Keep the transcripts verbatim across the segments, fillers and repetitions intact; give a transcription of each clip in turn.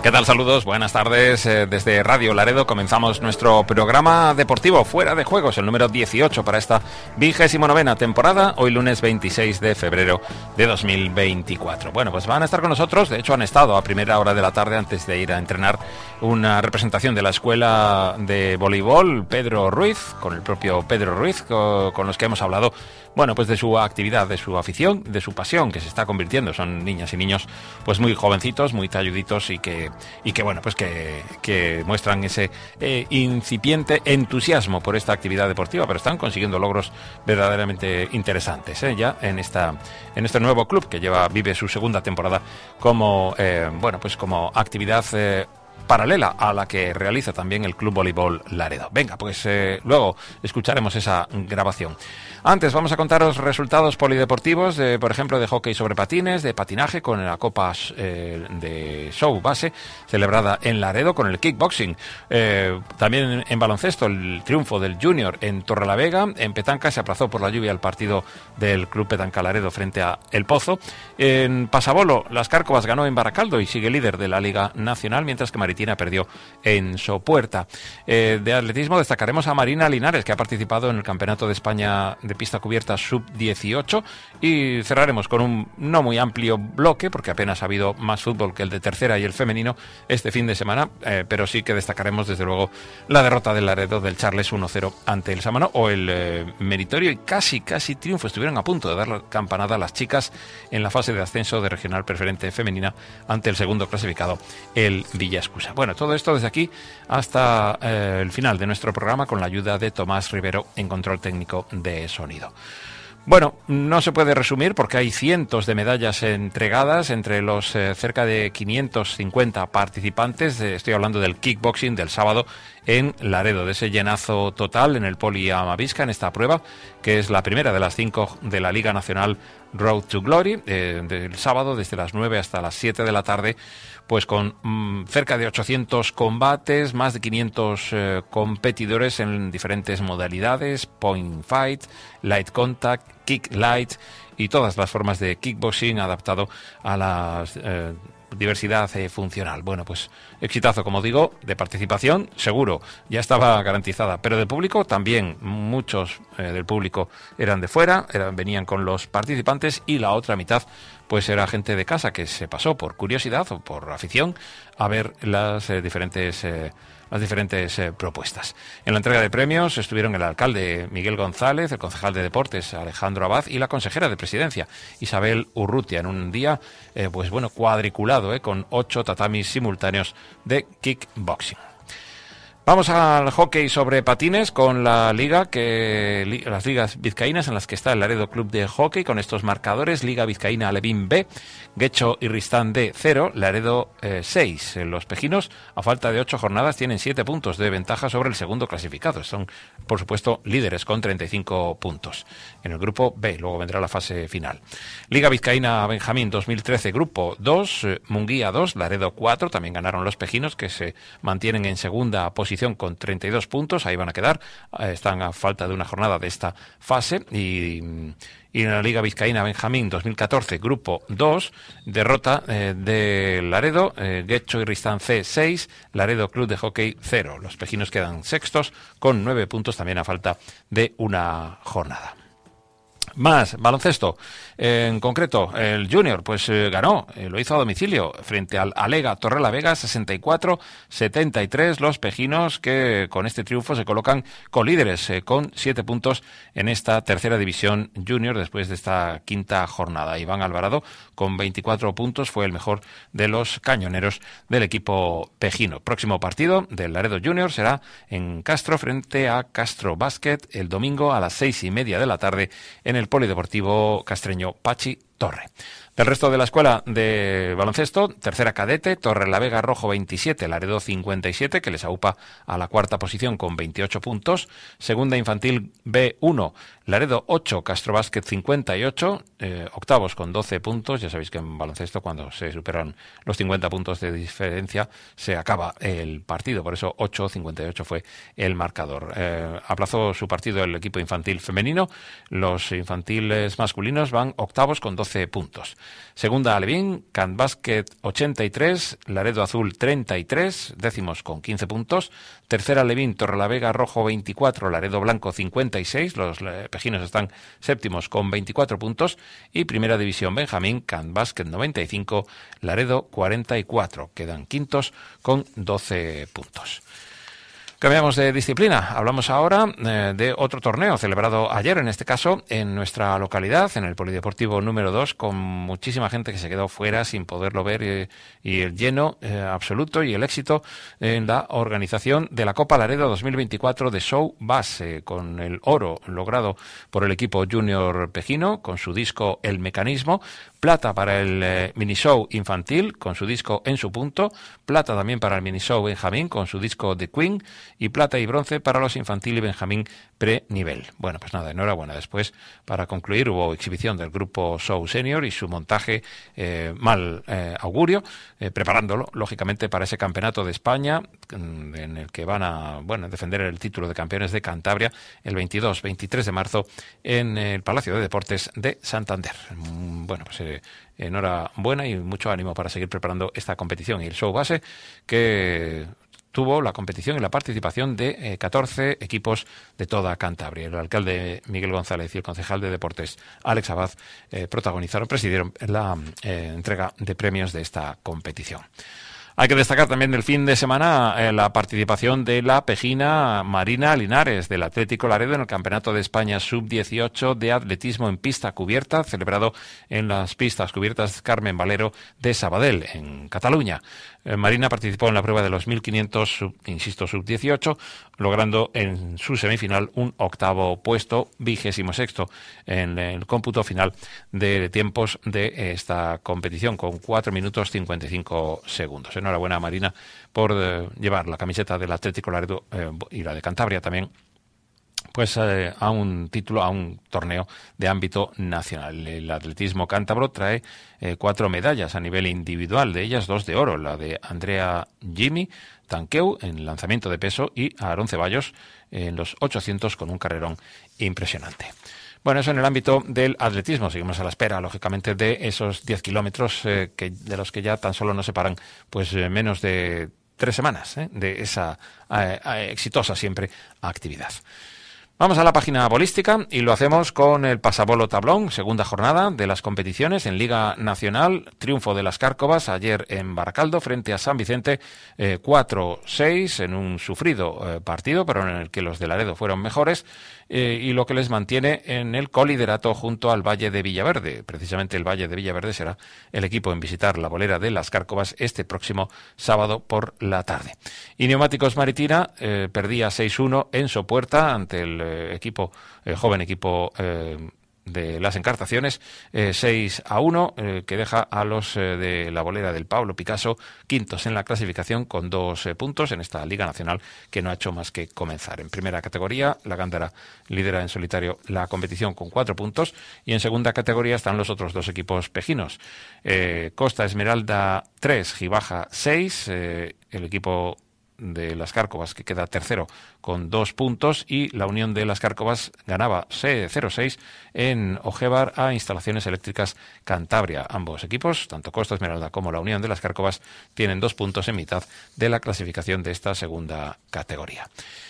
¿Qué tal? Saludos, buenas tardes. Eh, desde Radio Laredo comenzamos nuestro programa deportivo Fuera de Juegos, el número dieciocho para esta vigésimo novena temporada, hoy lunes veintiséis de febrero de dos mil veinticuatro. Bueno, pues van a estar con nosotros, de hecho han estado a primera hora de la tarde antes de ir a entrenar una representación de la escuela de voleibol, Pedro Ruiz, con el propio Pedro Ruiz, con, con los que hemos hablado, bueno, pues de su actividad, de su afición, de su pasión, que se está convirtiendo. Son niñas y niños pues muy jovencitos, muy talluditos y que, y que bueno, pues que, que muestran ese eh, incipiente entusiasmo por esta actividad deportiva, pero están consiguiendo logros verdaderamente interesantes, ¿eh? Ya en esta, en este nuevo club que lleva, vive su segunda temporada como, eh, bueno, pues como actividad eh, paralela a la que realiza también el Club Voleibol Laredo. Venga, pues eh, luego escucharemos esa grabación. Antes vamos a contaros resultados polideportivos, de, por ejemplo, de hockey sobre patines, de patinaje con la Copa eh, de Show Base, celebrada en Laredo, con el kickboxing. Eh, también en, en baloncesto, el triunfo del Junior en Torrelavega. En petanca se aplazó por la lluvia el partido del Club Petanca Laredo frente a El Pozo. En pasabolo, Las Cárcovas ganó en Baracaldo y sigue líder de la Liga Nacional, mientras que Maritina perdió en Sopuerta. Eh, de atletismo destacaremos a Marina Linares, que ha participado en el Campeonato de España de pista cubierta sub dieciocho, y cerraremos con un no muy amplio bloque, porque apenas ha habido más fútbol que el de tercera y el femenino este fin de semana, eh, pero sí que destacaremos desde luego la derrota del Laredo del Charles uno cero ante el Sámano, o el eh, meritorio y casi casi triunfo, estuvieron a punto de dar la campanada a las chicas en la fase de ascenso de regional preferente femenina ante el segundo clasificado, el Villascusa. Bueno, todo esto desde aquí hasta eh, el final de nuestro programa, con la ayuda de Tomás Rivero en control técnico de sonido. Bueno, no se puede resumir porque hay cientos de medallas entregadas entre los eh, cerca de quinientos cincuenta participantes. Eh, estoy hablando del kickboxing del sábado en Laredo, de ese llenazo total en el Poli Amavisca en esta prueba, que es la primera de las cinco de la Liga Nacional Road to Glory, eh, del sábado desde las nueve hasta las siete de la tarde, pues con mmm, cerca de ochocientos combates, más de quinientos eh, competidores en diferentes modalidades, point fight, light contact, kick light y todas las formas de kickboxing adaptado a la eh, diversidad eh, funcional. Bueno, pues exitazo, como digo, de participación, seguro, ya estaba garantizada, pero de público también, muchos eh, del público eran de fuera, eran, venían con los participantes, y la otra mitad pues era gente de casa que se pasó por curiosidad o por afición a ver las eh, diferentes eh, las diferentes eh, propuestas. En la entrega de premios estuvieron el alcalde Miguel González, el concejal de Deportes Alejandro Abad y la consejera de Presidencia Isabel Urrutia, en un día eh, pues bueno, cuadriculado, eh, con ocho tatamis simultáneos de kickboxing. Vamos al hockey sobre patines con la liga, que li, las ligas vizcaínas en las que está el Laredo Club de Hockey, con estos marcadores: Liga Vizcaína Alevín B, Guecho y Ristán D cero, Laredo eh, seis. Los pejinos, a falta de ocho jornadas, tienen siete puntos de ventaja sobre el segundo clasificado. Son, por supuesto, líderes con treinta y cinco puntos. En el grupo B, luego vendrá la fase final. Liga Vizcaína Benjamín dos mil trece, grupo dos, eh, Munguía dos, Laredo cuatro. También ganaron los pejinos, que se mantienen en segunda posición con treinta y dos puntos, ahí van a quedar, están a falta de una jornada de esta fase. Y, y en la Liga Vizcaína Benjamín dos mil catorce, grupo dos, derrota eh, de Laredo, eh, Guecho y Ristán C seis, Laredo Club de Hockey cero. Los pejinos quedan sextos con nueve puntos, también a falta de una jornada. Más baloncesto, eh, en concreto el Junior pues eh, ganó, eh, lo hizo a domicilio frente al Alega Torrelavega sesenta y cuatro setenta y tres. Los pejinos, que con este triunfo se colocan colíderes eh, con siete puntos en esta tercera división junior después de esta quinta jornada. Iván Alvarado con veinticuatro puntos fue el mejor de los cañoneros del equipo pejino. Próximo partido del Laredo Junior será en Castro frente a Castro Basket el domingo a las seis y media de la tarde en el Polideportivo Castreño Pachi Torre. Del resto de la escuela de baloncesto, tercera cadete, Torrelavega Rojo veintisiete, Laredo cincuenta y siete, que les aupa a la cuarta posición con veintiocho puntos. Segunda infantil B uno, Laredo ocho, Castro Basket cincuenta y ocho, eh, octavos con doce puntos. Ya sabéis que en baloncesto, cuando se superan los cincuenta puntos de diferencia, se acaba el partido. Por eso ocho cincuenta y ocho fue el marcador. Eh, aplazó su partido el equipo infantil femenino. Los infantiles masculinos van octavos con doce doce puntos. Segunda Alevín, Can Basket ochenta y tres, Laredo Azul treinta y tres, décimos con quince puntos. Tercera Alevín, Torrelavega Rojo veinticuatro, Laredo Blanco cincuenta y seis, los pejinos están séptimos con veinticuatro puntos. Y Primera División Benjamín, Can Basket noventa y cinco, Laredo cuarenta y cuatro, quedan quintos con doce puntos. Cambiamos de disciplina. Hablamos ahora eh, de otro torneo celebrado ayer, en este caso en nuestra localidad, en el Polideportivo número dos, con muchísima gente que se quedó fuera sin poderlo ver eh, y el lleno eh, absoluto y el éxito en la organización de la Copa Laredo dos mil veinticuatro de Show Base, con el oro logrado por el equipo junior pejino con su disco El Mecanismo, plata para el eh, mini show infantil con su disco En su punto, plata también para el mini show Benjamín con su disco The Queen, y plata y bronce para los infantil y Benjamín pre-nivel. Bueno, pues nada, enhorabuena. Después, para concluir, hubo exhibición del grupo Show Senior y su montaje eh, mal eh, augurio, eh, preparándolo, lógicamente, para ese campeonato de España, en el que van a bueno defender el título de campeones de Cantabria el veintidós veintitrés de marzo en el Palacio de Deportes de Santander. Bueno, pues eh, enhorabuena y mucho ánimo para seguir preparando esta competición. Y el Show Base, que tuvo la competición y la participación de eh, catorce equipos de toda Cantabria. El alcalde Miguel González y el concejal de Deportes Alex Abad eh, protagonizaron, presidieron la eh, entrega de premios de esta competición. Hay que destacar también del fin de semana eh, la participación de la pejina Marina Linares del Atlético Laredo en el Campeonato de España sub dieciocho de atletismo en pista cubierta, celebrado en las pistas cubiertas Carmen Valero de Sabadell, en Cataluña. Eh, Marina participó en la prueba de los mil quinientos, sub, insisto, sub dieciocho, logrando en su semifinal un octavo puesto, vigésimo sexto en el cómputo final de tiempos de esta competición, con cuatro minutos cincuenta y cinco segundos. Enhorabuena, Marina, por eh, llevar la camiseta del Atlético Laredo eh, y la de Cantabria también, pues eh, a un título, a un torneo de ámbito nacional. El atletismo cántabro trae eh, cuatro medallas a nivel individual, de ellas dos de oro, la de Andrea Jimmy Tanqueu en lanzamiento de peso y Aarón Ceballos en los ochocientos con un carrerón impresionante. Bueno, eso en el ámbito del atletismo. Seguimos a la espera, lógicamente, de esos diez kilómetros eh, que, de los que ya tan solo nos separan pues eh, menos de tres semanas eh, de esa eh, eh, exitosa siempre actividad. Vamos a la página bolística y lo hacemos con el Pasabolo Tablón, segunda jornada de las competiciones en Liga Nacional, triunfo de las Cárcovas ayer en Baracaldo frente a San Vicente, eh, cuatro seis en un sufrido eh, partido, pero en el que los de Laredo fueron mejores, eh, y lo que les mantiene en el coliderato junto al Valle de Villaverde. Precisamente el Valle de Villaverde será el equipo en visitar la bolera de las Cárcovas este próximo sábado por la tarde. Y Neumáticos Maritina eh, perdía seis uno en Sopuerta ante el eh, equipo, el joven equipo eh, de las Encartaciones, eh, seis a uno, eh, que deja a los eh, de la bolera del Pablo Picasso quintos en la clasificación con dos eh, puntos en esta Liga Nacional que no ha hecho más que comenzar. En primera categoría, la Gándara lidera en solitario la competición con cuatro puntos y en segunda categoría están los otros dos equipos pejinos. Eh, Costa Esmeralda tres, Gibaja seis, eh, el equipo de las Cárcovas que queda tercero con dos puntos y la Unión de las Cárcovas ganaba cero seis en Ojebar a Instalaciones Eléctricas Cantabria. Ambos equipos, tanto Costa Esmeralda como la Unión de las Cárcovas, tienen dos puntos en mitad de la clasificación de esta segunda categoría.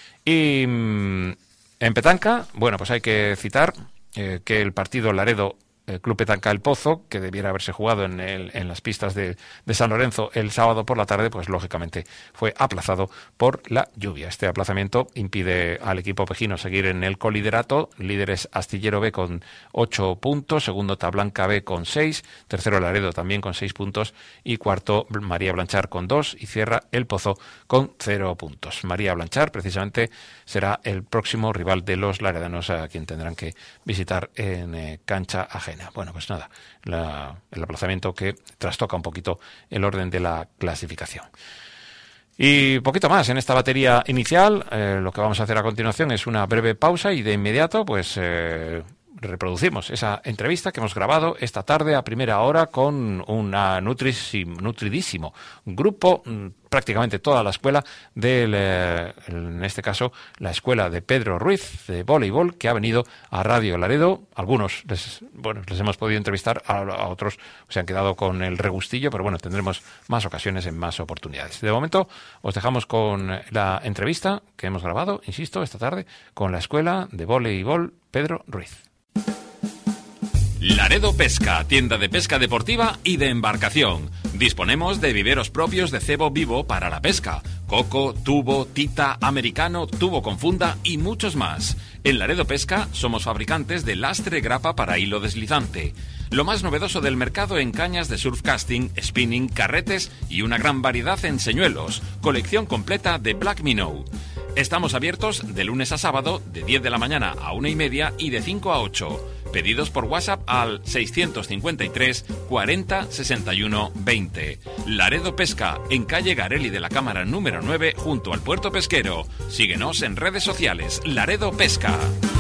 Y mmm, en petanca, bueno, pues hay que citar eh, que el partido Laredo el Club Petanca El Pozo, que debiera haberse jugado en, el, en las pistas de, de San Lorenzo el sábado por la tarde, pues lógicamente fue aplazado por la lluvia. Este aplazamiento impide al equipo pejino seguir en el coliderato. Líderes Astillero B con ocho puntos, segundo Tablanca B con seis, tercero Laredo también con seis puntos y cuarto María Blanchar con dos y cierra El Pozo con cero puntos. María Blanchar precisamente será el próximo rival de los laredanos, a quien tendrán que visitar en eh, cancha ajena. Bueno, pues nada, la, el aplazamiento que trastoca un poquito el orden de la clasificación. Y poquito más en esta batería inicial. Eh, lo que vamos a hacer a continuación es una breve pausa y de inmediato pues eh, reproducimos esa entrevista que hemos grabado esta tarde a primera hora con un nutridísimo grupo, prácticamente toda la escuela del, eh, en este caso, la escuela de Pedro Ruiz de voleibol, que ha venido a Radio Laredo. Algunos les, bueno, les hemos podido entrevistar, a, a otros se han quedado con el regustillo, pero bueno, tendremos más ocasiones en más oportunidades. De momento, os dejamos con la entrevista que hemos grabado, insisto, esta tarde, con la escuela de voleibol Pedro Ruiz. Laredo Pesca, tienda de pesca deportiva y de embarcación. Disponemos de viveros propios de cebo vivo para la pesca. Coco, tubo, tita, americano, tubo con funda y muchos más. En Laredo Pesca somos fabricantes de lastre grapa para hilo deslizante. Lo más novedoso del mercado en cañas de surfcasting, spinning, carretes y una gran variedad en señuelos. Colección completa de Black Minnow. Estamos abiertos de lunes a sábado, de diez de la mañana a una y media y de cinco a ocho. Pedidos por WhatsApp al seiscientos cincuenta y tres cuarenta sesenta y uno veinte. Laredo Pesca, en calle Garelli de la Cámara número nueve, junto al puerto pesquero. Síguenos en redes sociales. Laredo Pesca.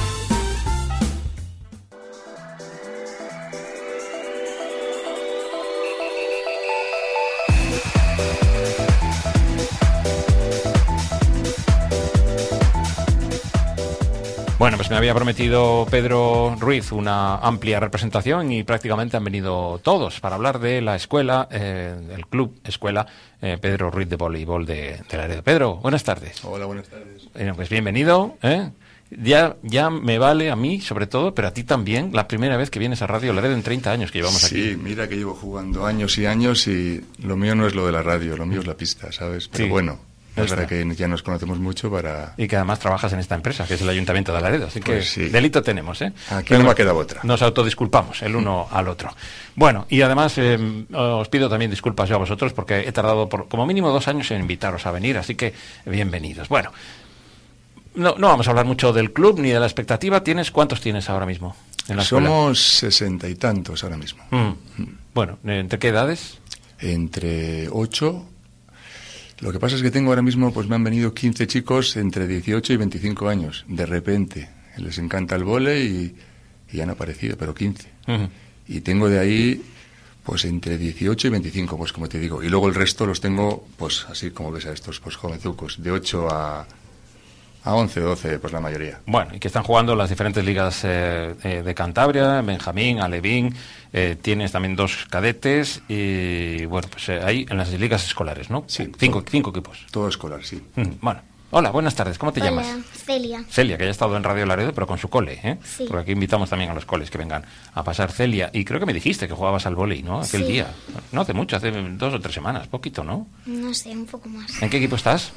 Bueno, pues me había prometido Pedro Ruiz una amplia representación y prácticamente han venido todos para hablar de la escuela, eh, del club escuela eh, Pedro Ruiz de voleibol de, de Laredo. Pedro, buenas tardes. Hola, buenas tardes. Bueno, pues bienvenido. ¿eh? Ya, ya me vale a mí, sobre todo, pero a ti también, la primera vez que vienes a Radio Laredo en treinta años que llevamos sí, aquí. Sí, mira que llevo jugando años y años y lo mío no es lo de la radio, lo mío es la pista, ¿sabes? Pero sí. bueno... Es verdad Está. que ya nos conocemos mucho para... Y que además trabajas en esta empresa, que es el Ayuntamiento de Laredo, así pues que sí. delito tenemos, ¿eh? Aquí Pero no me ha quedado otra. Nos autodisculpamos el uno al otro. Bueno, y además eh, os pido también disculpas yo a vosotros porque he tardado por como mínimo dos años en invitaros a venir, así que bienvenidos. Bueno, no, no vamos a hablar mucho del club ni de la expectativa. ¿Tienes cuántos tienes ahora mismo en la escuela? Somos sesenta y tantos ahora mismo. Mm. Bueno, ¿entre qué edades? Entre ocho... Lo que pasa es que tengo ahora mismo, pues me han venido quince chicos entre dieciocho y veinticinco años, de repente. Les encanta el vóley y, y han aparecido, pero quince. Uh-huh. Y tengo de ahí, pues entre dieciocho y veinticinco, pues como te digo. Y luego el resto los tengo, pues así como ves a estos, pues jovenzucos, de ocho a... A once, doce, pues la mayoría. Bueno, y que están jugando las diferentes ligas eh, eh, de Cantabria, Benjamín, Alevín, eh, tienes también dos cadetes y, bueno, pues eh, ahí en las ligas escolares, ¿no? Sí. Cinco, todo, cinco equipos. Todo escolar, sí. Mm, bueno, hola, buenas tardes, ¿cómo te Hola, llamas? Celia. Celia, que ya ha estado en Radio Laredo, pero con su cole, ¿eh? Sí. Porque aquí invitamos también a los coles que vengan a pasar. Celia, y creo que me dijiste que jugabas al vóley, ¿no? Aquel Sí. día. No hace mucho, hace dos o tres semanas, poquito, ¿no? No sé, un poco más. ¿En qué equipo estás?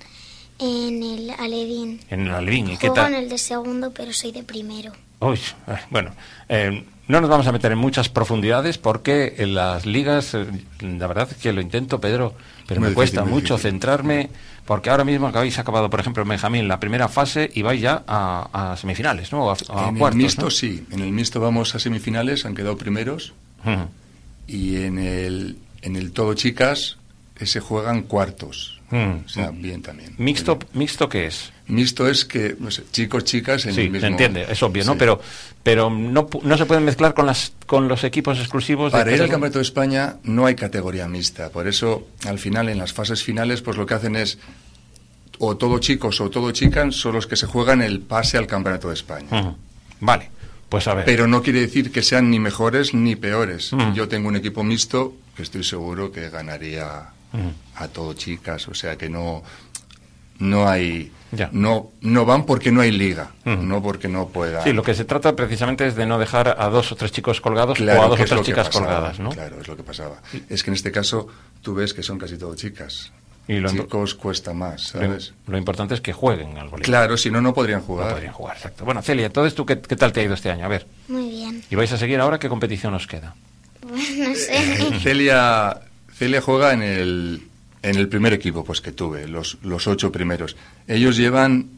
En el Alevín. En el Alevín. ¿Y qué Juego tal? en el de segundo, pero soy de primero. Uy, bueno, eh, no nos vamos a meter en muchas profundidades porque en las ligas, eh, la verdad es que lo intento, Pedro, pero Muy me cuesta difícil, muy mucho difícil. centrarme, porque ahora mismo que habéis acabado, por ejemplo, en Benjamín, la primera fase y vais ya a, a semifinales, ¿no? A, a en cuartos, el mixto ¿no? sí, en el mixto vamos a semifinales, han quedado primeros. Uh-huh. Y en el, en el todo chicas, se juegan cuartos. Mm. O sea, bien también. ¿Mixto, ¿Mixto qué es? Mixto es que, no sé, chicos, chicas en Sí, el mismo... se entiende, es obvio, ¿no? Sí. Pero, pero no, pu- no se pueden mezclar con las con los equipos exclusivos. Para de ir al cada- Campeonato de España no hay categoría mixta. Por eso, al final, en las fases finales, pues lo que hacen es o todo chicos o todo chicas son los que se juegan el pase al Campeonato de España. Uh-huh. Vale, pues a ver. Pero no quiere decir que sean ni mejores ni peores. Mm. Yo tengo un equipo mixto que estoy seguro que ganaría Mm. a todo chicas. O sea que no, no hay... Ya. No, no van porque no hay liga, Mm. no porque no puedan... Sí, lo que se trata precisamente es de no dejar a dos o tres chicos colgados Claro, o a dos que o es lo tres que chicas pasaba, colgadas, ¿no? Claro, es lo que pasaba. Es que en este caso tú ves que son casi todo chicas. Y lo, Chicos cuesta más, lo, ¿sabes? lo importante es que jueguen al voleibol. Claro, si no, no podrían No jugar. podrían jugar, exacto. Bueno, Celia, entonces tú, ¿qué, qué tal te ha ido este año? A ver, Muy bien. ¿y vais a seguir ahora? ¿Qué competición os queda? Bueno, no sé. Celia, Celia juega en el, en el primer equipo pues que tuve, los, los ocho primeros. Ellos llevan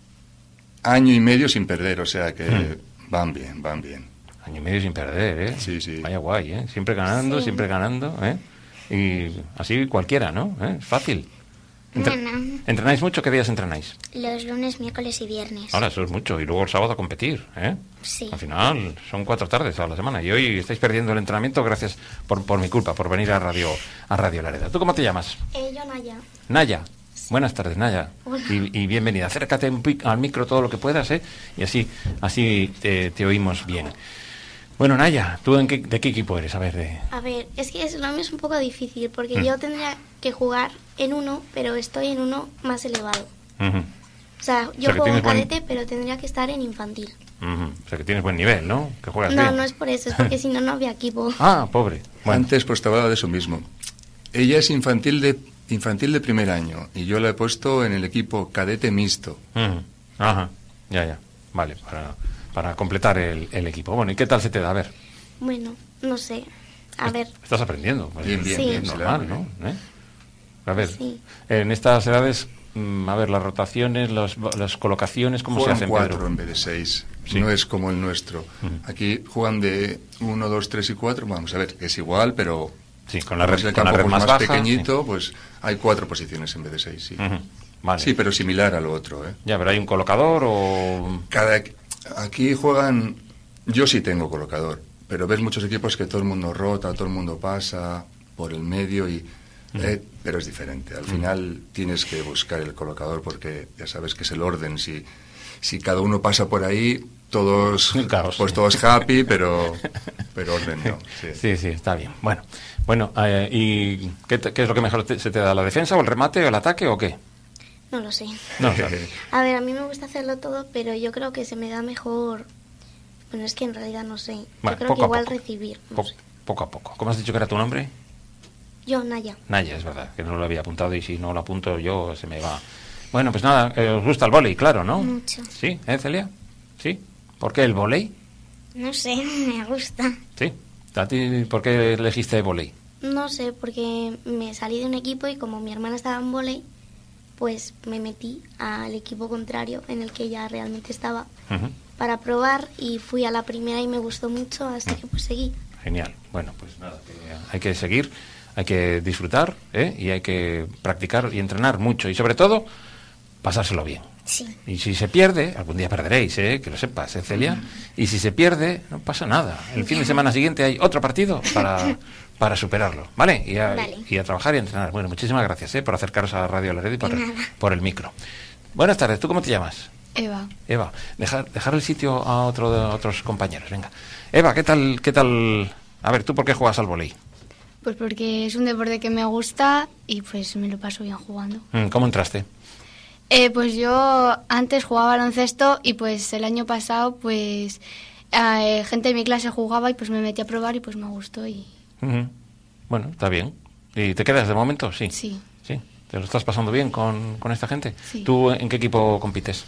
año y medio sin perder, o sea que Hmm. van bien, van bien. Año y medio sin perder, ¿eh? Sí, sí. Vaya guay, ¿eh? Siempre ganando, Sí. siempre ganando, ¿eh? Y así cualquiera, ¿no? ¿Eh? Es fácil. Entre- Bueno, ¿Entrenáis mucho? ¿Qué días entrenáis? los lunes, miércoles y viernes. Ahora, eso es mucho. Y luego el sábado a competir, ¿eh? Sí. Al final son cuatro tardes a la semana. Y hoy estáis perdiendo el entrenamiento gracias por, por mi culpa, por venir a Radio a Radio Laredo. ¿Tú cómo te llamas? Eh, yo, Naya. Naya. Buenas tardes, Naya. Hola. Y, y bienvenida. Acércate un pi- al micro todo lo que puedas, ¿eh? Y así, así te, te oímos bien. Bueno, Naya, ¿tú en qué, de qué equipo eres? A ver, de... A ver, es que es, lo mío es un poco difícil porque Mm. yo tendría que jugar en uno, pero estoy en uno más elevado. Ujú, O sea, yo sea, que juego en tienes buen- cadete, pero tendría que estar en infantil. ujú. O sea, que tienes buen nivel, ¿no? Que juegas No, bien. no es por eso, es porque si no, no había equipo. Ah, pobre. Bueno. Antes pues te hablaba de eso mismo. Ella es infantil de infantil de primer año y yo la he puesto en el equipo cadete mixto. Ujú. Ajá, ya, ya. Vale, para, para completar el, el equipo. Bueno, ¿y qué tal se te da? A ver, Bueno, no sé. A ver, estás aprendiendo. Pues, Bien, bien, Sí. bien. es se le da normal, muy ¿no? bien. ¿Eh? A ver, Sí. en estas edades, mm, a ver, las rotaciones, los- las colocaciones, ¿cómo se Juegan hacen, cuatro Pedro? en vez de seis. Sí. No es como el nuestro. Aquí juegan de uno, dos, tres y cuatro. Vamos a ver, es igual, pero Sí, con la como red, es el con la campo red pues, más, más baja. pequeñito, pues hay cuatro posiciones en vez de seis, sí. Sí. Ujú. Vale. Sí, pero similar a lo otro, ¿eh? Ya, pero hay un colocador o... Cada, aquí juegan, yo sí tengo colocador, pero ves muchos equipos que todo el mundo rota, todo el mundo pasa por el medio, y eh, pero es diferente. Al final tienes que buscar el colocador porque ya sabes que es el orden. Si, si cada uno pasa por ahí, todos, Un caos, pues sí. todos happy, pero, pero orden no. Sí. Sí, sí, está bien. Bueno, bueno eh, ¿y qué, te- qué es lo que mejor te- se te da? ¿La defensa o el remate o el ataque o qué? no lo sé. No, o sea, A ver, a mí me gusta hacerlo todo, pero yo creo que se me da mejor. Bueno, es que en realidad no sé. Bueno, yo creo poco que a igual poco. recibir. No po- sé. poco a poco. ¿Cómo has dicho que era tu nombre? Yo, Naya. Naya, es verdad, que no lo había apuntado y si no lo apunto yo se me va. Bueno, pues nada, eh, os gusta el vóley, claro, ¿no? Mucho. Sí, ¿eh, Celia? ¿Sí? ¿Por qué el vóley? No sé, me gusta. Sí. ¿A ti por qué elegiste vóley? No sé, porque me salí de un equipo y como mi hermana estaba en vóley, pues me metí al equipo contrario en el que ella realmente estaba Ujú. para probar y fui a la primera y me gustó mucho, así que pues seguí. Genial. Bueno, pues nada, que hay que seguir, hay que disfrutar, ¿eh? Y hay que practicar y entrenar mucho y sobre todo pasárselo bien. Sí. Y si se pierde, algún día perderéis, ¿eh? Que lo sepas, ¿eh, Celia? Y si se pierde, no pasa nada. El fin de semana siguiente hay otro partido para, para superarlo, ¿vale? Y a, Vale. y a trabajar y a entrenar. Bueno, muchísimas gracias, ¿eh? Por acercaros a Radio Laredo y por, De nada. por el micro. Buenas tardes, ¿tú cómo te llamas? Eva. Eva, dejar, dejar el sitio a otro de otros compañeros, venga. Eva, ¿qué tal, qué tal? A ver, ¿tú por qué juegas al vóley? Pues porque es un deporte que me gusta y pues me lo paso bien jugando. Mm, ¿Cómo entraste? Eh, pues yo antes jugaba baloncesto y pues el año pasado pues eh, gente de mi clase jugaba y pues me metí a probar y pues me gustó y Ujú. Bueno, está bien. ¿Y te quedas de momento? Sí. sí. Sí. ¿Te lo estás pasando bien con, con esta gente? Sí. ¿Tú en qué equipo compites?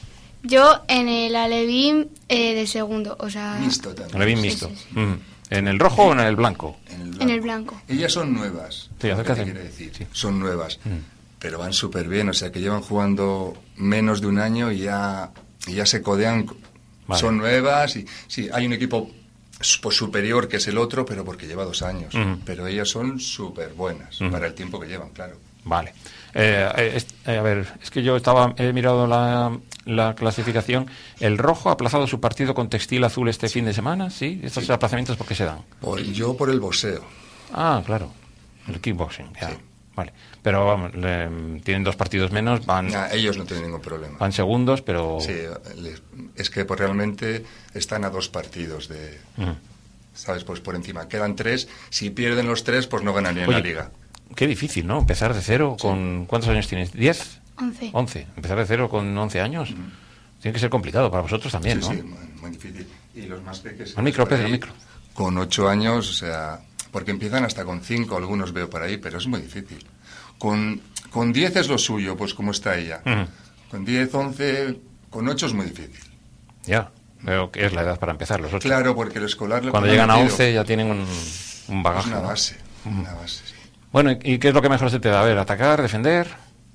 Yo en el Alevín eh, de segundo, o sea, Mixto también. En el bien Sí, mixto. sí, sí. Ujú. ¿En el rojo o en el blanco? En el en el blanco. Ellas son nuevas. Sí, ¿qué acércate. te quiere decir? Sí. Son nuevas, Mm. pero van súper bien. O sea, que llevan jugando menos de un año y ya, y ya se codean. Vale. Son nuevas y sí, hay un equipo pues, superior que es el otro, pero porque lleva dos años. Ujú. Pero ellas son súper buenas Ujú. para el tiempo que llevan, claro. Vale. Eh, eh, es- eh, a ver, es que yo estaba he mirado la, la clasificación. El rojo ha aplazado su partido con Textil Azul este fin de semana, ¿sí? ¿Estos aplazamientos por qué se dan? Por, yo por el boxeo. Ah, claro. El kickboxing, ya. Sí. Vale. Pero vamos, le- tienen dos partidos menos, van, Nah, ellos no tienen ningún problema. van segundos, pero... Sí, les- es que pues, realmente están a dos partidos de... Ujú. ¿Sabes? Pues por encima. Quedan tres. Si pierden los tres, pues no ganarían Oye, la liga. Qué difícil, ¿no? Empezar de cero con... ¿Cuántos años tienes? ¿Diez? once. Once. Empezar de cero con once años. Tiene que ser complicado para vosotros también, sí, ¿no? sí, muy, muy difícil. Y los más pequeños... Al micro, Pedro, al micro. Con ocho años, o sea... Porque empiezan hasta con cinco, algunos veo por ahí, pero es muy difícil. Con, con diez es lo suyo, pues como está ella. Ujú. Con diez, once... Con ocho es muy difícil. Ya. Veo que es la edad para empezar, los ocho. Claro, porque el escolar... lo Cuando que le llegan a han metido once ya tienen un, un Es bagaje. una ¿no? base, una base, sí. Bueno, ¿y y qué es lo que mejor se te da? A ver, atacar, defender...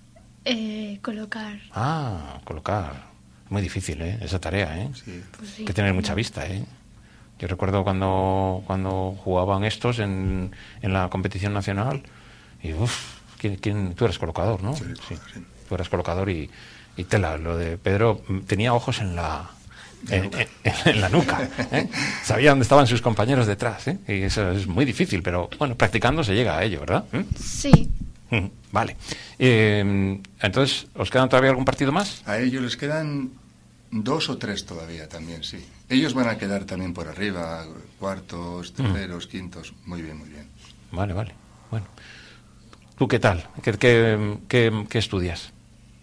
Eh, colocar. Ah, colocar. Muy difícil, ¿eh? Esa tarea, ¿eh? Sí. Pues sí. Hay que tener mucha vista, ¿eh? Yo recuerdo cuando, cuando jugaban estos en, en la competición nacional y, uff, ¿quién, quién? Tú eres colocador, ¿no? Sí, Sí. sí. Tú eres colocador y, y tela. Lo de Pedro tenía ojos en la... En, en, en la nuca, ¿eh? Sabía dónde estaban sus compañeros detrás, ¿eh? Y eso es muy difícil, pero bueno, practicando se llega a ello, ¿verdad? ¿Eh? Sí. Vale. Eh, entonces, ¿os quedan todavía algún partido más? A ellos les quedan dos o tres todavía también, sí. Ellos van a quedar también por arriba, cuartos, terceros, mm. quintos. Muy bien, muy bien. Vale, vale. Bueno. ¿Tú qué tal? ¿Qué, qué, qué, qué estudias?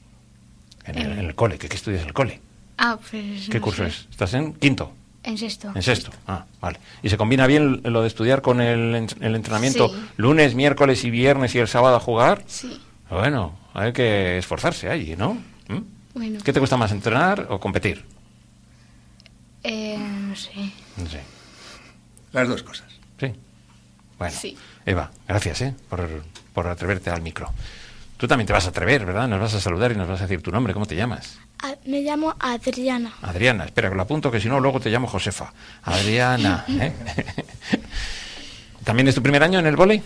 En el, en el cole. ¿Qué, qué estudias en el cole? Ah, pues... ¿Qué no curso sé. es? ¿Estás en quinto? En sexto. En sexto. Ah, vale. ¿Y se combina bien lo de estudiar con el, el entrenamiento Sí. lunes, miércoles y viernes y el sábado a jugar? Sí. Bueno, hay que esforzarse allí, ¿no? ¿Mm? Bueno. ¿Qué te gusta más, entrenar o competir? Eh, no sé. No sé. Las dos cosas. Sí. Bueno, Sí. Eva, gracias, ¿eh? Por, por atreverte al micro. Tú también te vas a atrever, ¿verdad? Nos vas a saludar y nos vas a decir tu nombre. ¿Cómo te llamas? Ah, me llamo Adriana. Adriana. Espera, que lo apunto, que si no, luego te llamo Josefa. Adriana, ¿eh? ¿También es tu primer año en el vóley?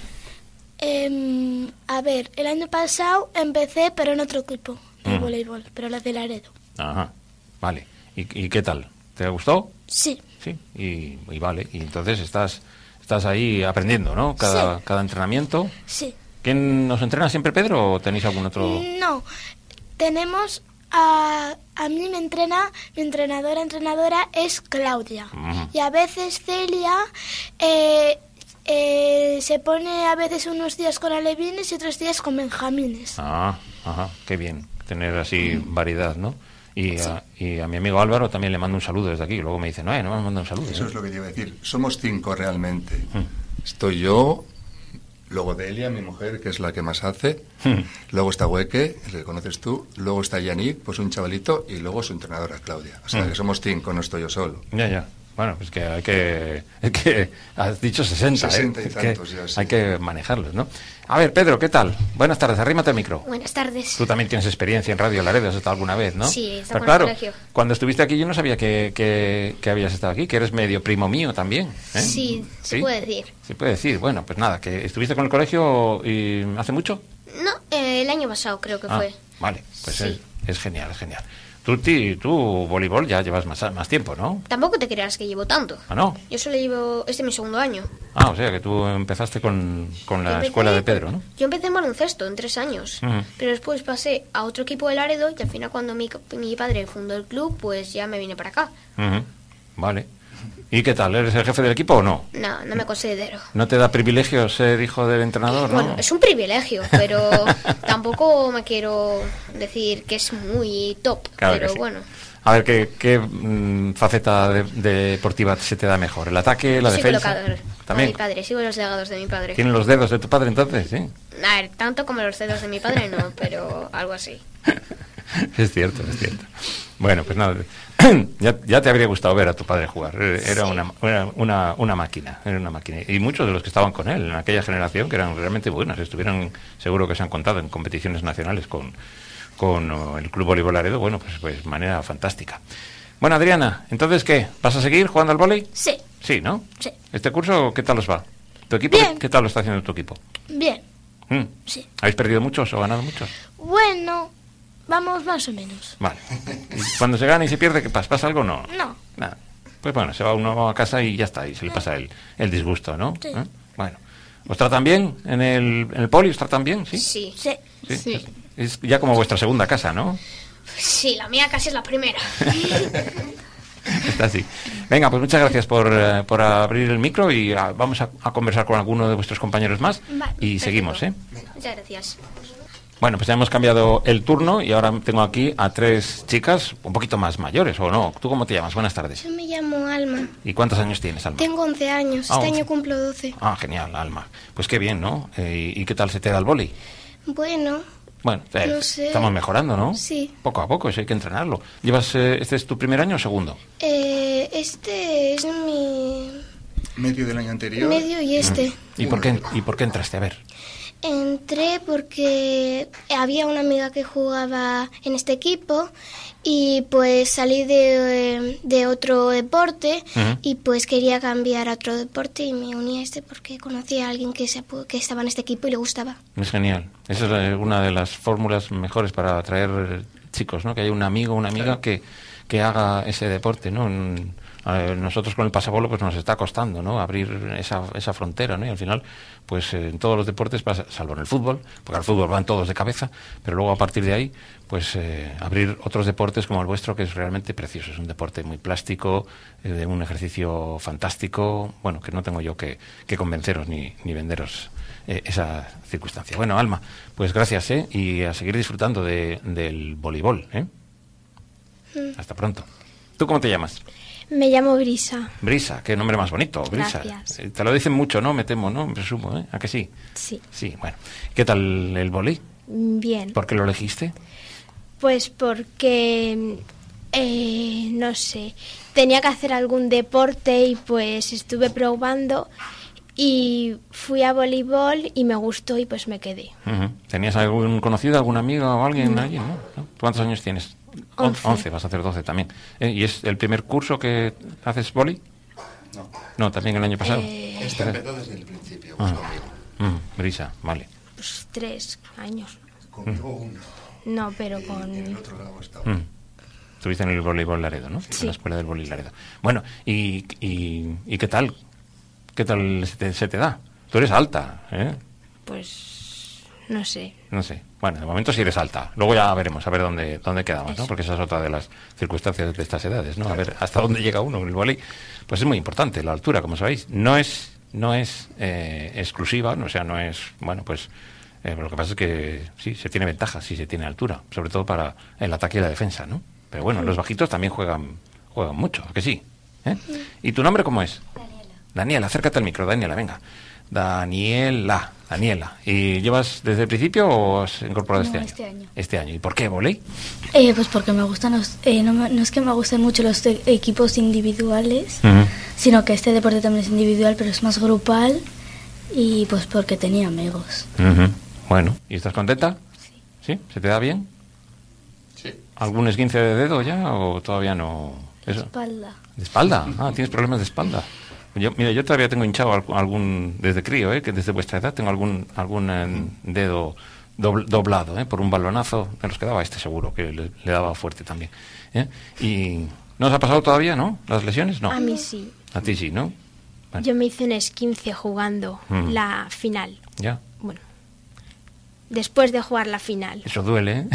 Eh, a ver, el año pasado empecé, pero en otro equipo de Mm. voleibol, pero la de Laredo. Ajá, vale. ¿Y, y qué tal? ¿Te gustó? Sí, Sí, y, y vale. Y entonces estás estás ahí aprendiendo, ¿no? Cada, Sí. cada entrenamiento. sí. ¿Quién nos entrena siempre, Pedro, o tenéis algún otro...? No, tenemos a... A mí me entrena, mi entrenadora, entrenadora es Claudia. Ujú. Y a veces Celia eh, eh, se pone a veces unos días con alevines y otros días con benjamines. Ah, ajá, qué bien. Tener así variedad, ¿no? Y a, y a mi amigo Álvaro también le mando un saludo desde aquí. Luego me dice, no, eh, no me manda un saludo. Eso ¿eh? es lo que te iba a decir. Somos cinco realmente. Mm. Estoy yo, luego Delia, mi mujer, que es la que más hace. Mm. Luego está Hueque, el que conoces tú. Luego está Yannick, pues un chavalito. Y luego su entrenadora, Claudia. O sea, Mm. que somos cinco, no estoy yo solo. Ya, ya. Bueno, pues que hay que... Es que has dicho sesenta, ¿eh? sesenta y Es que tantos ya, sí. hay que manejarlos, ¿no? A ver, Pedro, ¿qué tal? Buenas tardes, arrímate el micro. Buenas tardes. Tú también tienes experiencia en Radio Laredo, has estado alguna vez, ¿no? Sí, he Pero estado con el claro, colegio. cuando estuviste aquí yo no sabía que, que, que habías estado aquí, que eres medio primo mío también. ¿eh? Sí, se puede decir. Se puede decir. Bueno, pues nada, que estuviste con el colegio y hace mucho. No, eh, el año pasado creo que Ah, fue. vale, pues Sí. es, es genial, es genial. Tú, ti- tú, voleibol ya llevas más, más tiempo, ¿no? Tampoco te creas que llevo tanto. ¿Ah, no? Yo solo llevo... Este es mi segundo año. Ah, o sea que tú empezaste con, con la Yo empecé- escuela de Pedro, ¿no? Yo empecé en baloncesto en tres años. Ujú. Pero después pasé a otro equipo de Laredo y al final cuando mi, mi padre fundó el club, pues ya me vine para acá. Ujú, vale. ¿Y qué tal? ¿Eres el jefe del equipo o no? No, no me considero. ¿No te da privilegio ser hijo del entrenador, no? Bueno, es un privilegio, pero tampoco me quiero decir que es muy top. Claro que pero sí. bueno. A ver, ¿qué, qué mm, faceta de- deportiva se te da mejor? ¿El ataque, la Soy defensa? colocador. Como ¿También? mi padre, sigo los dedos de mi padre. ¿Tienen los dedos de tu padre entonces? Sí. A ver, tanto como los dedos de mi padre no, pero algo así. Es cierto, es cierto. Bueno, pues nada, ya, ya te habría gustado ver a tu padre jugar. Era, Sí. una, era una, una máquina, era una máquina. Y muchos de los que estaban con él en aquella generación, que eran realmente buenos, estuvieron, seguro que se han contado en competiciones nacionales con, con oh, el Club Voleibol Laredo, bueno, pues, pues manera fantástica. Bueno, Adriana, entonces, ¿qué? ¿Vas a seguir jugando al vóley? Sí, Sí, ¿no? Sí. ¿Este curso qué tal os va? ¿Tu equipo Bien. qué, qué tal lo está haciendo tu equipo? bien. ¿Mm? Sí. ¿Habéis perdido muchos o ganado muchos? Bueno, vamos más o menos. Vale. ¿Y cuando se gana y se pierde, qué pasa? ¿Pasa algo o no? No. Nada. Pues bueno, se va uno a casa y ya está, y se le pasa el, el disgusto, ¿no? Sí. ¿Eh? Bueno. ¿Os tratan bien en el, en el poli? ¿Os tratan bien? ¿Sí? Sí. Sí. Sí. Sí. Es, es ya como vuestra segunda casa, ¿no? Sí, la mía casi es la primera. Está así. Venga, pues muchas gracias por, eh, por abrir el micro y ah, vamos a, a conversar con alguno de vuestros compañeros más Vale, y seguimos, ¿eh? Muchas gracias. Bueno, pues ya hemos cambiado el turno y ahora tengo aquí a tres chicas un poquito más mayores, ¿o no? ¿Tú cómo te llamas? Buenas tardes. Yo me llamo Alma. ¿Y cuántos años tienes, Alma? Tengo once años. Ah, Este once. año cumplo doce. Ah, genial, Alma. Pues qué bien, ¿no? Eh, ¿Y qué tal se te da el vóley? Bueno, Bueno, eh, No sé. estamos mejorando, ¿no? Sí. Poco a poco, eso hay que entrenarlo. ¿Llevas, eh, este es tu primer año o segundo? eh, este es mi Medio del año anterior. medio y este. ¿Y por qué, y por qué entraste? A ver. Entré porque había una amiga que jugaba en este equipo y pues salí de, de otro deporte Ujú. y pues quería cambiar a otro deporte y me uní a este porque conocí a alguien que, se, que estaba en este equipo y le gustaba. Es genial. Esa es la- una de las fórmulas mejores para atraer chicos, ¿no? Que haya un amigo o una amiga que, que haga ese deporte, ¿no? En- a ver, nosotros con el pasabolo pues nos está costando, ¿no? Abrir esa, esa frontera, ¿no? Y al final, pues eh, en todos los deportes, pasa, salvo en el fútbol, porque al fútbol van todos de cabeza, pero luego a partir de ahí, pues eh, abrir otros deportes como el vuestro, que es realmente precioso. Es un deporte muy plástico, eh, de un ejercicio fantástico, bueno, que no tengo yo que, que convenceros ni, ni venderos eh, esa circunstancia. Bueno, Alma, pues gracias, ¿eh? Y a seguir disfrutando de, del voleibol, ¿eh? Hasta pronto. ¿Tú cómo te llamas? Me llamo Brisa. Brisa, qué nombre más bonito, Brisa. Gracias. Eh, Te lo dicen mucho, ¿no? Me temo, ¿no? Me presumo, ¿eh? ¿A que sí? Sí. Sí, bueno. ¿Qué tal el vóley? Bien. ¿Por qué lo elegiste? Pues porque, eh, no sé, tenía que hacer algún deporte y pues estuve probando y fui a voleibol y me gustó y pues me quedé. Ujú. ¿Tenías algún conocido, alguna amiga o alguien allí? ¿No? ¿No? ¿Cuántos años tienes? On- Once. Once, vas a hacer doce también. Eh, ¿Y es el primer curso que haces vóley? No. No, también el año pasado. Este empezó desde el principio, Ah. pues conmigo. Mm, Brisa, vale. Pues tres años. Conmigo uno. No, pero Y con... en el otro lado estaba. Mm. Estuviste en el voleibol Laredo, ¿no? Sí. En la escuela del voleibol Laredo. Bueno, ¿y, y, y qué tal? ¿Qué tal se te, se te da? Tú eres alta, ¿eh? Pues, no sé. No sé. Bueno, de momento sí eres alta. Luego ya veremos, a ver dónde, dónde quedamos, ¿no? Porque esa es otra de las circunstancias de estas edades, ¿no? A ver hasta dónde llega uno en el vóley. Pues es muy importante la altura, como sabéis. No es, no es eh, exclusiva, o sea, no es, bueno, pues eh, lo que pasa es que sí, se tiene ventaja, sí se tiene altura, sobre todo para el ataque y la defensa, ¿no? Pero bueno, los bajitos también juegan, juegan mucho, ¿a que sí? ¿Eh? ¿Y tu nombre cómo es? Daniela. Daniela, acércate al micro, Daniela, venga. Daniela, Daniela. ¿Y llevas desde el principio o has incorporado No, este año? este año. Este año. ¿Y por qué volei? Eh, pues porque me gustan los... eh, no, me- no es que me gusten mucho los de- equipos individuales, Ujú. sino que este deporte también es individual, pero es más grupal, y pues porque tenía amigos. Ujú. Bueno, ¿y estás contenta? Sí. ¿Sí? ¿Se te da bien? Sí. ¿Algún esguince de dedo ya o todavía no? Eso. Espalda. ¿De espalda? Ah, tienes problemas de espalda. Yo, mira, yo todavía tengo hinchado algún, algún desde crío, ¿eh? Que desde vuestra edad tengo algún algún eh, dedo dobl- doblado, ¿eh? Por un balonazo me los quedaba este seguro, que le, le daba fuerte también. ¿Eh? Y ¿no os ha pasado todavía, no? ¿Las lesiones? No. A mí sí. A ti sí, ¿no? Bueno, Yo me hice un esguince jugando Mm. la final. ya. Bueno, después de jugar la final. Eso duele, ¿eh?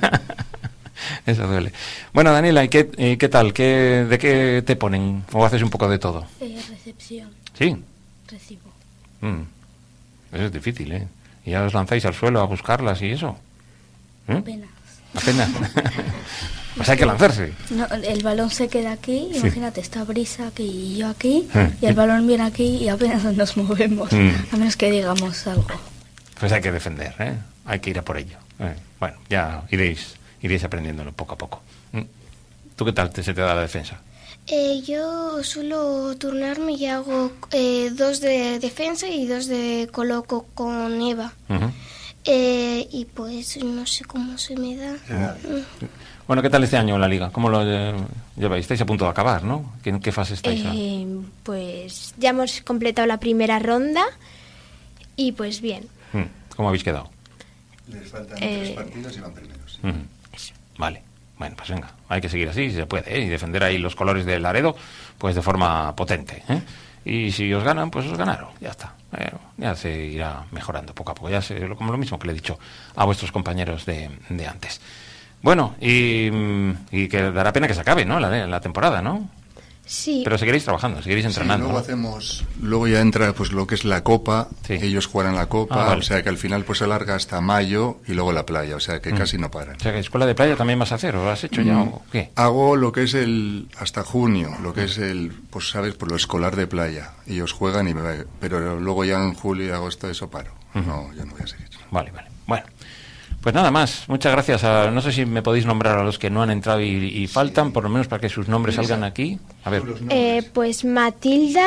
Eso duele. Bueno, Daniela, ¿y qué, y qué tal? ¿Qué, ¿De qué te ponen? ¿O haces un poco de todo? Eh, recepción. ¿Sí? Recibo. Mm. Eso es difícil, ¿eh? ¿Y ya os lanzáis al suelo a buscarlas y eso? ¿Eh? Apenas. Apenas. Pues hay que lanzarse. No, el balón se queda aquí, Sí. imagínate, está Brisa aquí y yo aquí, Mm. y el balón viene aquí y apenas nos movemos, Mm. a menos que digamos algo. Pues hay que defender, ¿eh? Hay que ir a por ello. Eh, Bueno, ya iréis, iréis aprendiéndolo poco a poco. ¿Mm? ¿Tú qué tal te, se te da la defensa? Eh, yo suelo turnarme y hago eh, dos de defensa y dos de coloco con Eva. Ujú. Eh, y pues no sé cómo se me da. Bueno, ¿qué tal este año en la liga? ¿Cómo lo eh, lleváis? Estáis a punto de acabar, ¿no? ¿En qué fase estáis? ahora? Eh, pues ya hemos completado la primera ronda y pues bien. Mm. ¿Cómo habéis quedado? Les faltan Eh, tres partidos y van primeros. Ujú. Vale, bueno, pues venga, hay que seguir así, si se puede, ¿eh? Y defender ahí los colores del Laredo, pues de forma potente, ¿eh? Y si os ganan, pues os ganaron, ya está. Eh, ya se irá mejorando poco a poco, ya se, lo- como lo mismo que le he dicho a vuestros compañeros de, de antes. Bueno, y, mm, y que dará pena que se acabe, ¿no? La, la temporada, ¿no? Sí. Pero seguiréis trabajando, seguiréis Sí, entrenando. luego ¿no? hacemos, luego ya entra pues lo que es la copa, Sí. ellos juegan la copa, Ah, vale. o sea que al final pues se alarga hasta mayo y luego la playa, o sea que Mm. casi no paran. O sea, que escuela de playa también vas a hacer, ¿o lo has hecho ya Mm. o qué? Hago lo que es el hasta junio, lo que es el, pues sabes, por lo escolar de playa. Ellos juegan y me pero luego ya en julio y agosto eso paro. Ujú. No, yo no voy a seguir. Vale, vale. Bueno, pues nada más. Muchas gracias. A, no sé si me podéis nombrar a los que no han entrado y, y faltan, por lo menos para que sus nombres salgan aquí. A ver. Los Eh, nombres. pues Matilda,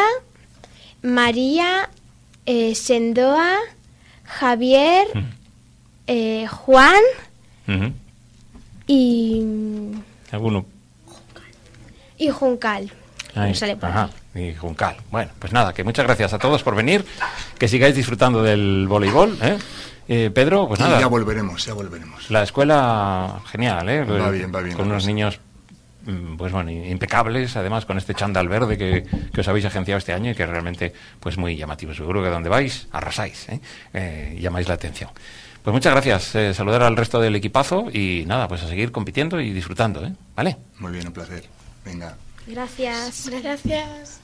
María, eh, Sendoa, Javier, Mm. eh, Juan Ujú. y... alguno. Y Juncal. Ahí, No sale por ajá, y Juncal. Bueno, pues nada, que muchas gracias a todos por venir, que sigáis disfrutando del voleibol, ¿eh? Eh, Pedro, pues y nada. ya volveremos, ya volveremos. La escuela, genial, ¿eh? Va bien, va bien. Con unos niños, pues bueno, impecables, además con este chándal verde que, que os habéis agenciado este año y que realmente, pues muy llamativo. Seguro que donde vais, arrasáis, ¿eh? Eh, llamáis la atención. Pues muchas gracias, eh, saludar al resto del equipazo y nada, pues a seguir compitiendo y disfrutando, ¿eh? ¿Vale? Muy bien, un placer. Venga. Gracias. Gracias.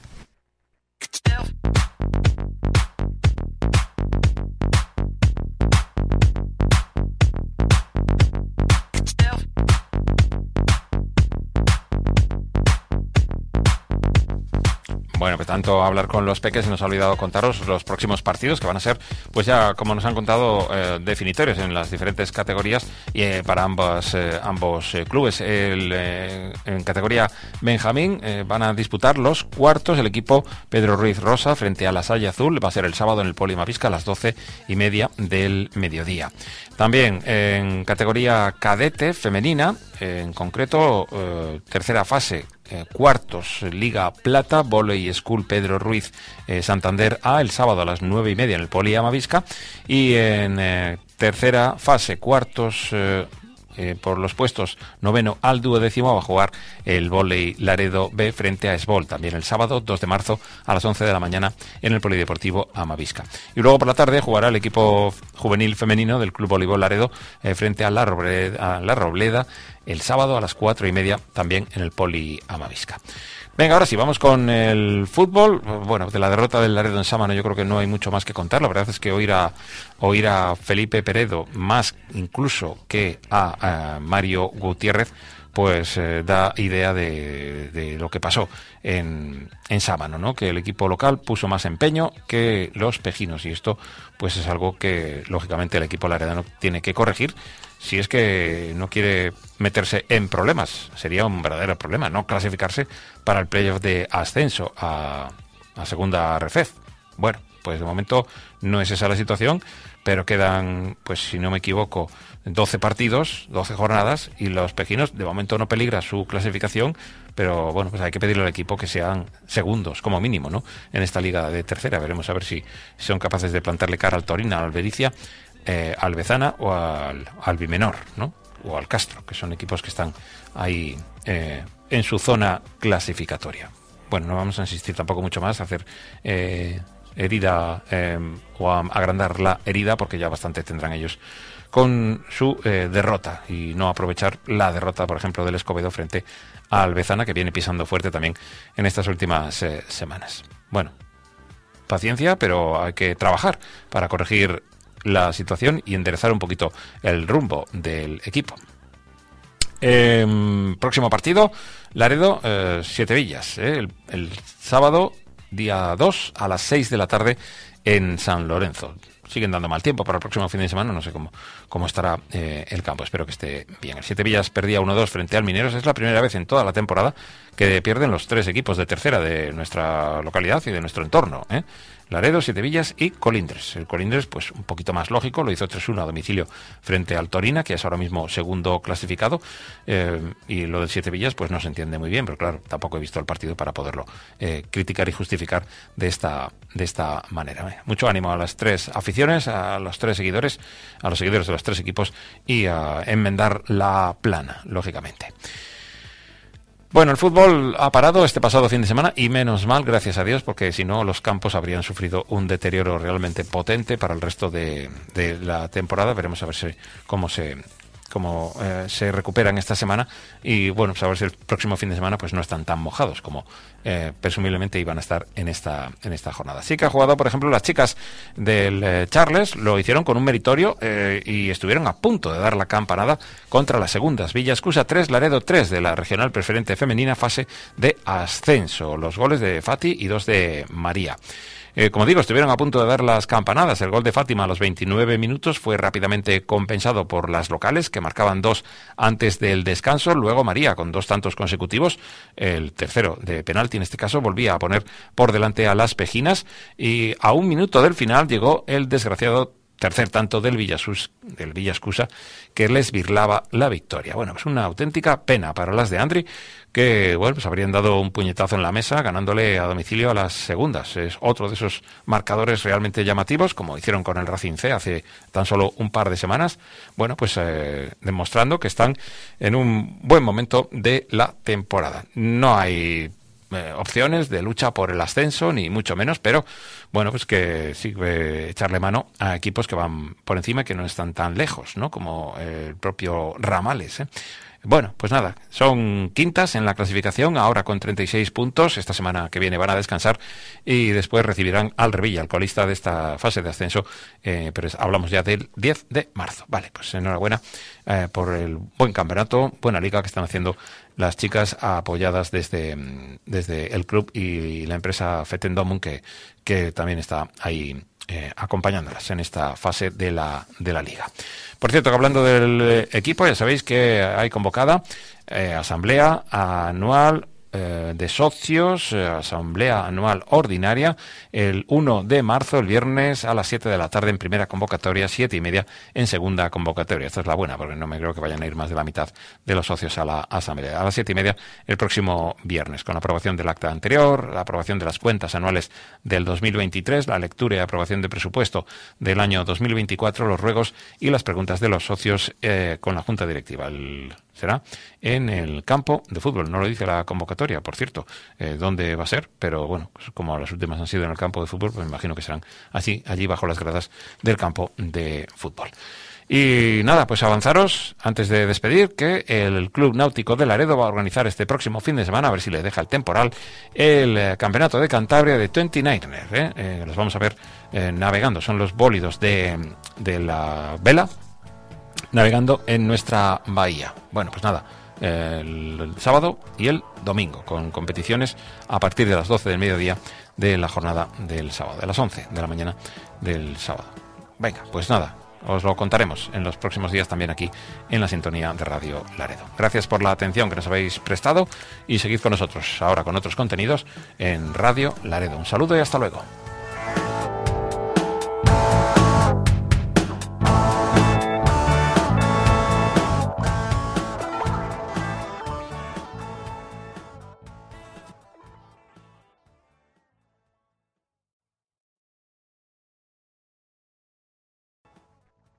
Bueno, pues tanto hablar con los peques, se nos ha olvidado contaros los próximos partidos que van a ser, pues ya como nos han contado, eh, definitorios en las diferentes categorías y eh, para ambos, eh, ambos eh, clubes. El, eh, en categoría Benjamín eh, van a disputar los cuartos el equipo Pedro Ruiz Rosa frente a la Salle Azul. Va a ser el sábado en el Poli Mavisca a las doce y media del mediodía. También en categoría cadete femenina, eh, en concreto eh, tercera fase, Eh, cuartos, Liga Plata, Volley School Pedro Ruiz eh, Santander A, el sábado a las nueve y media en el Poli Amavisca. Y en eh, tercera fase, cuartos, eh, eh, por los puestos noveno al duodécimo, va a jugar el Volley Laredo B frente a Esbol, también el sábado dos de marzo a las once de la mañana en el Polideportivo Amavisca. Y luego por la tarde jugará el equipo juvenil femenino del Club Voleibol Laredo eh, frente a la, Robleda, a la Robleda el sábado a las cuatro y media también en el Poli Amavisca. Venga, ahora sí, vamos con el fútbol. Bueno, de la derrota del Laredo en Sámano yo creo que no hay mucho más que contar. La verdad es que oír a, oír a Felipe Peredo, más incluso que a, a Mario Gutiérrez, pues eh, da idea de, de lo que pasó en, en Sámano, ¿no? Que el equipo local puso más empeño que los pejinos y esto pues es algo que lógicamente el equipo laredano tiene que corregir si es que no quiere meterse en problemas. Sería un verdadero problema no clasificarse para el playoff de ascenso a, a segunda Refez. Bueno, pues de momento no es esa la situación, pero quedan, pues si no me equivoco, doce partidos, doce jornadas, y los pejinos de momento no peligra su clasificación, pero bueno, pues hay que pedirle al equipo que sean segundos, como mínimo, ¿no? En esta liga de tercera. Veremos a ver si son capaces de plantarle cara al Torino, al Albericia, eh, al Bezana o al, al Bimenor, ¿no? O al Castro, que son equipos que están ahí eh, en su zona clasificatoria. Bueno, no vamos a insistir tampoco mucho más, a hacer eh, herida eh, o a agrandar la herida, porque ya bastante tendrán ellos con su eh, derrota, y no aprovechar la derrota, por ejemplo, del Escobedo frente al Bezana, que viene pisando fuerte también en estas últimas eh, semanas. Bueno, paciencia, pero hay que trabajar para corregir la situación y enderezar un poquito el rumbo del equipo. Eh, próximo partido, Laredo, eh, Siete Villas, eh, el, el sábado, día dos, a las seis de la tarde en San Lorenzo. Siguen dando mal tiempo para el próximo fin de semana, no sé cómo, cómo estará eh, el campo, espero que esté bien. El Siete Villas perdía uno dos frente al Mineros, es la primera vez en toda la temporada que pierden los tres equipos de tercera de nuestra localidad y de nuestro entorno, ¿eh? Laredo, Siete Villas y Colindres. El Colindres, pues un poquito más lógico, lo hizo tres uno a domicilio frente al Torina, que es ahora mismo segundo clasificado, eh, y lo del Siete Villas pues no se entiende muy bien, pero claro, tampoco he visto el partido para poderlo eh, criticar y justificar de esta, de esta manera. Eh, mucho ánimo a las tres aficiones, a los tres seguidores, a los seguidores de los tres equipos, y a enmendar la plana, lógicamente. Bueno, el fútbol ha parado este pasado fin de semana, y menos mal, gracias a Dios, porque si no los campos habrían sufrido un deterioro realmente potente para el resto de, de la temporada. Veremos a ver si, cómo se cómo eh, se recuperan esta semana, y bueno, pues a ver si el próximo fin de semana pues no están tan mojados como eh, presumiblemente iban a estar en esta en esta jornada. Sí que ha jugado, por ejemplo, las chicas del eh, Charles, lo hicieron con un meritorio eh, y estuvieron a punto de dar la campanada contra las segundas, Villa Escusa tres, Laredo tres, de la regional preferente femenina, fase de ascenso. Los goles de Fati y dos de María. Eh, como digo, estuvieron a punto de dar las campanadas. El gol de Fátima a los veintinueve minutos fue rápidamente compensado por las locales, que marcaban dos antes del descanso. Luego María, con dos tantos consecutivos, el tercero de penalti en este caso, volvía a poner por delante a las pejinas, y a un minuto del final llegó el desgraciado tercer tanto del Villasus, del Villascusa, que les virlaba la victoria. Bueno, pues una auténtica pena para las de Andri, que bueno, pues habrían dado un puñetazo en la mesa ganándole a domicilio a las segundas. Es otro de esos marcadores realmente llamativos, como hicieron con el Racing C hace tan solo un par de semanas. Bueno, pues eh, demostrando que están en un buen momento de la temporada. No hay eh, opciones de lucha por el ascenso, ni mucho menos, pero bueno, pues que sirve echarle mano a equipos que van por encima y que no están tan lejos, ¿no? Como el propio Ramales, ¿eh? Bueno, pues nada, son quintas en la clasificación, ahora con treinta y seis puntos. Esta semana que viene van a descansar y después recibirán al Revilla, el colista de esta fase de ascenso, eh, pero es, hablamos ya del diez de marzo. Vale, pues enhorabuena eh, por el buen campeonato, buena liga que están haciendo las chicas, apoyadas desde, desde el club y la empresa Fetendomun, que, que también está ahí Eh, acompañándolas en esta fase de la, de la liga. Por cierto, que hablando del eh, equipo, ya sabéis que hay convocada eh, asamblea anual eh, de socios, eh, asamblea anual ordinaria, el uno de marzo, el viernes, a las siete de la tarde en primera convocatoria, siete y media en segunda convocatoria. Esta es la buena, porque no me creo que vayan a ir más de la mitad de los socios a la asamblea. A las siete y media el próximo viernes, con la aprobación del acta anterior, la aprobación de las cuentas anuales del dos mil veintitrés, la lectura y aprobación de presupuesto del año dos mil veinticuatro, los ruegos y las preguntas de los socios eh, con la junta directiva. El será en el campo de fútbol. No lo dice la convocatoria, por cierto, eh, dónde va a ser, pero bueno, pues como las últimas han sido en el campo de fútbol, pues me imagino que serán así, allí bajo las gradas del campo de fútbol. Y nada, pues avanzaros, antes de despedir, que el Club Náutico de Laredo va a organizar este próximo fin de semana, a ver si le deja el temporal, el eh, Campeonato de Cantabria de veintinueve. ¿eh? Eh, los vamos a ver eh, navegando, son los bólidos de, de la vela, navegando en nuestra bahía. Bueno, pues nada, el, el sábado y el domingo, con competiciones a partir de las doce del mediodía de la jornada del sábado, de las once de la mañana del sábado. Venga, pues nada, os lo contaremos en los próximos días también aquí en la sintonía de Radio Laredo. Gracias por la atención que nos habéis prestado y seguid con nosotros ahora con otros contenidos en Radio Laredo. Un saludo y hasta luego.